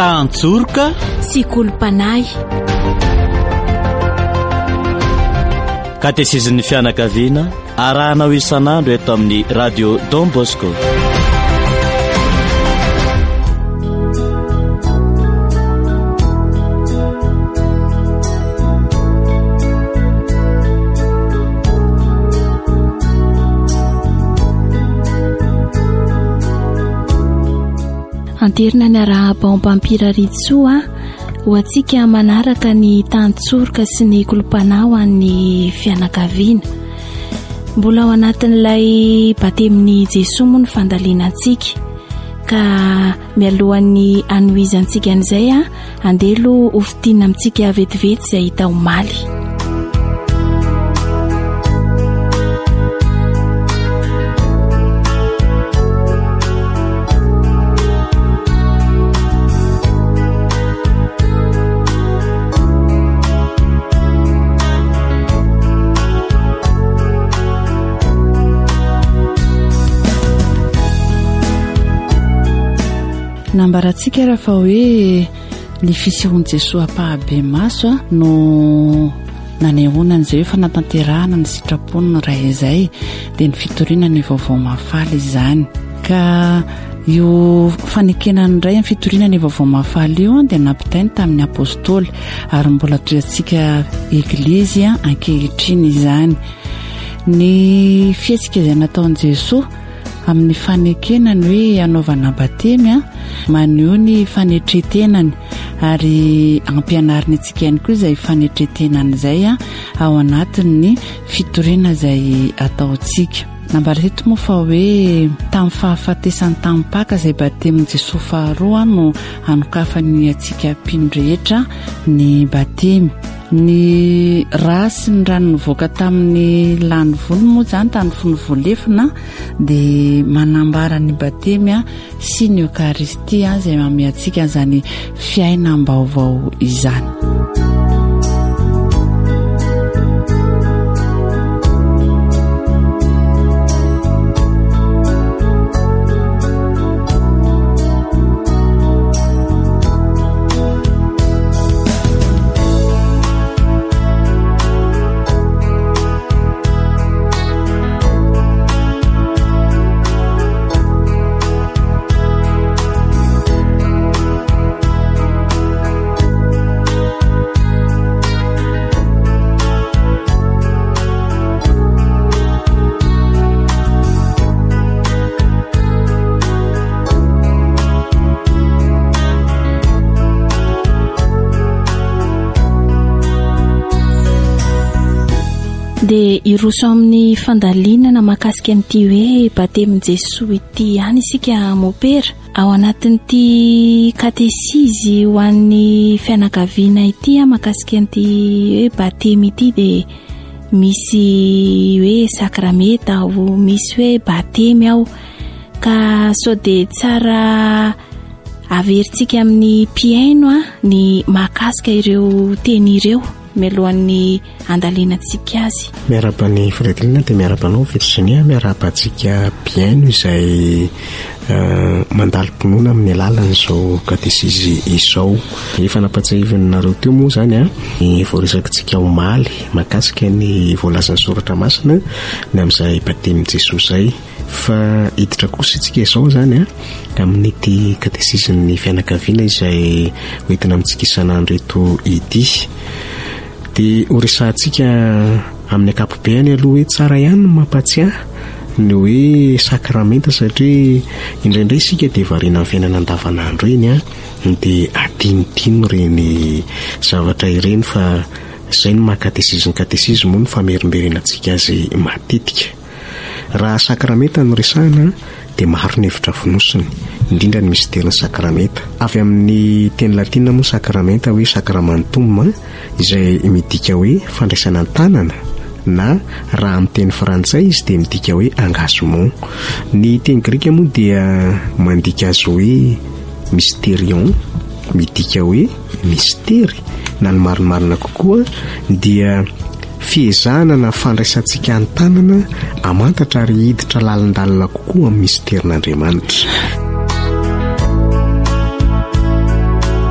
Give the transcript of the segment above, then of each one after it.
Tantjoroka sy Kolompanay. Katesizin'ny fianakaviana arahanao isan'andro eto amin'ny radio Don Bosco. Anterina ny araha-baompampiraritsoa ho antsika manaraka ny tantjoroka sy ny Kolompanay ho an'ny fianakaviana. Mbola ao anatin'ilay batemin'ny Jesoa moa ny fandalianantsika, ka mialohan'ny anohizantsika an'izay andelo ofitina amintsika vetivety izay hita ho maly. Nambarantsika raha fa hoe ny fisehoan'i Jesoa pahabe maso no nanehoana an'izay hoe fanatanterahana ny sitrapony ny ray izay dia ny fitoriana ny vaovao mahafaly izany. Ka io fanekenany iray amin'ny fitoriana ny vaovao mahafaly io dia nampitainy tamin'ny apôstôly ary mbola toy antsika eglizy ankehitriny izany. Ny fihetsika izay nataon'i Jesoa amin'ny fanekenany hoe anaovana batemy maneho ny fanetretenany ary ampianariny antsika ihany koa izay fanetretenany izay ao anatin'ny fitoriana izay ataontsika. Nambareto moa fa hoe tamin'ny fahafatesany tamin'ny Paka izay batemin'i Jesosy faharoa no anokafany antsika mpino rehetra ny batemy. Ny rasy ny rano nivoaka tamin'ny lany vony moa zany tany fony voalefina dia manambara ny batemy sy ny Eucharistia izay manome antsika zany fiainam-baovao izany. Dia iroso amin'ny fandalinana mahakasika an'ity hoe batemin'i Jesoa ity ihany isika mopera ao anatin'ity katesizy ho an'ny fianakaviana ity mahakasika an'ity hoe batemy ity dia misy hoe sakrameta ao, misy hoe batemy ao, ka sao dia tsara averintsika amin'ny mpiaino ny mahakasika ireo teny ireo mialohan'ny andalianantsika azy. Miaraba ny firetilina dia miarabanao fetsonia miarabantsika mpiaino izay mandalo-ponoana amin'ny alalan'izao katesizy izao. Efa nampatsahivonareo teo moa zany ny voaresakitsika omaly mahakasika ny voalazan'ny soratra masina ny amin'izay batemin'i Jesosy zay. Fa hiditra kosa itsika izao zany amin'ity katesizin'ny fianakaviana izay hoentina amintsika isan'andro eto ity. Dia horesantsika amin'ny ankapobeny aloha hoe tsara ihany no mampatsiahy ny hoe sakramenta satria indraindray isika dia variana amin'ny fiainana andavanandro eny dia adinotino ireny zavatra ireny fa izay no mahakatesiziny katesizmy moa no famerimberenantsika azy matetika. Raha sakramenta no resahana dia maro ny hevitra fonosiny indrindra ny misterin'ny sakramenta. Avy amin'ny teny latina moa sakramenta hoe sacramentum izay midika hoe fandraisana tanana, na raha amin'ny teny frantsay izy dia midika hoe engagement. Ny teny grika moa dia mandika azy hoe mysterion, midika hoe mistery, na ny marimarina kokoa dia fiezahana na fandraisantsika ny tanana amantatra ary hiditra lalandalina kokoa amin'ny misterin'Andriamanitra.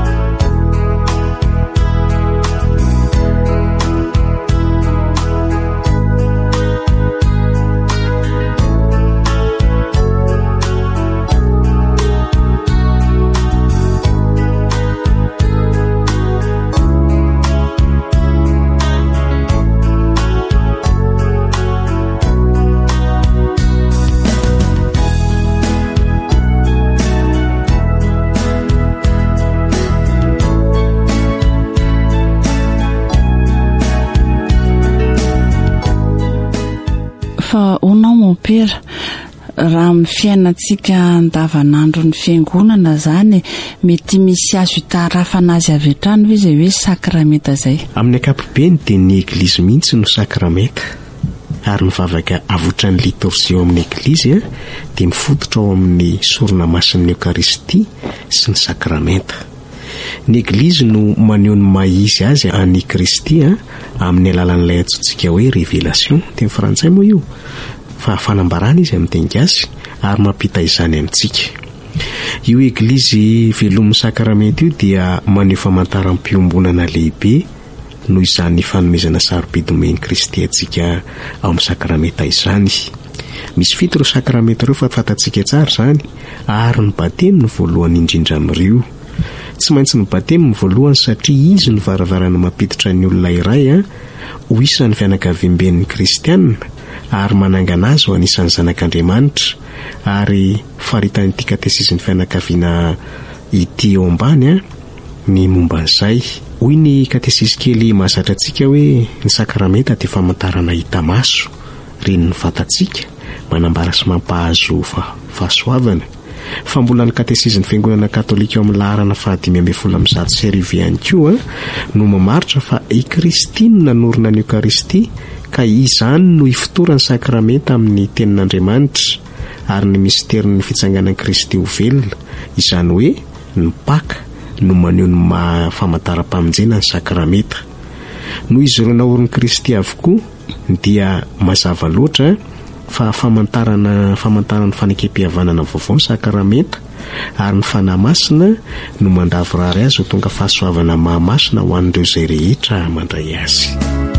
fa onao mopera raha amin'ny fiainantsika andavanandro ny fiangonana zany mety misy azo hitarafana azy avy hatrany hoe izay hoe sakramenta zay. Amin'ny ankapobeny dia ny eglizy mihitsy no sakramenta ary mivavaka avotra ny litorjia ao amin'ny eglizy dia mifototra ao amin'ny sorona masin'ny Eukaristia sy ny sakramenta. Ny eglizy no maneho ny maizy azy any Kristy amin'ny alalan'ilay antsointsika hoe révélation teny frantsay moa io, fa fanambarana izy amin'ny teny gasy ary mampita izany amintsika. Io eglizy velomin'ny sakramenta io dia maneho famantaram-piombonana lehibe noho izany fanomezana sarobidy Kristy antsika ao amin'ny sakramenta izany. Misy fito ireo sakramenta ireo fa fantatsika tsara izany ary ny batemy ny voalohany indrindra amin'ireo. Tsy maintsy ny batemy ny voalohany satria izy ny varavarana mampiditra ny olona iray ho isan'ny fianakaviam-ben'ny kristianina ary manangana azy ho anisan'ny zanak'Andriamanitra ary faritan'ity katesizm'ny fianakaviana ity eo ambany ny momba an'izay. Hoy ny katesisy kely mahazatra antsika hoe ny sakramenta dia famantarana hita maso reny ny vatantsika manambara sy mampahazo fahasoavana. Fa mbola ny katesizm'ny fiangonana katolika eo amin'ny laharana 570 ihany koa no mamaritra fa i Kristy no nanorina ny Eukaristia ka izany no ifotoran'ny sakramenta amin'ny tenin'Andriamanitra ary ny misterin'ny fitsanganan'i Kristy ho velona, izany hoe ny Paka no maneho ny famataram-pamonjena ny sakramenta. Noho izy ireo naorin'i Kristy avokoa dia mazava loatra fa famantarana ny fanekempihavanana vaovao ny sakramenta ary ny fanahy masina no mandavorary azy ho tonga fahasoavana mahamasina ho an'ireo izay rehetra mandray azy.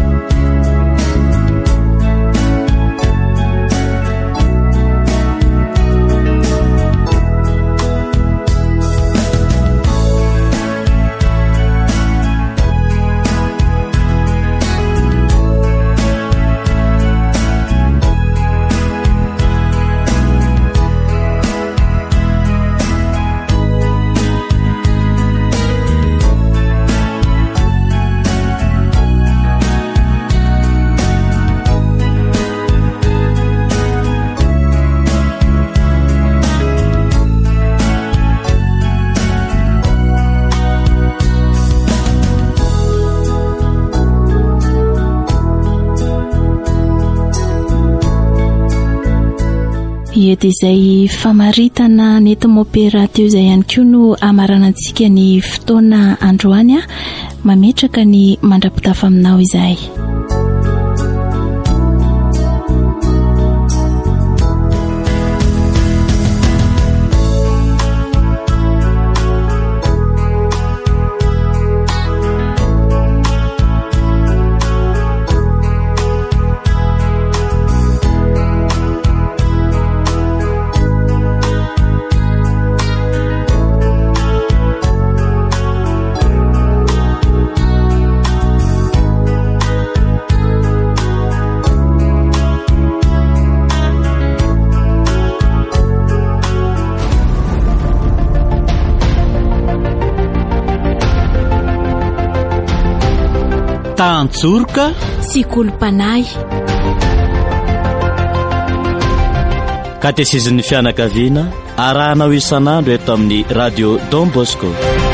Dia izay famaritana netimopera teo izay ihany koa no amaranantsika ny fotoana androany mametraka ny mandrapitafa aminao izay. Tantsorika sy kolompanay. Katesizm'ny fianakaviana arahanao isan'andro eto amin'ny radio Don Bosco.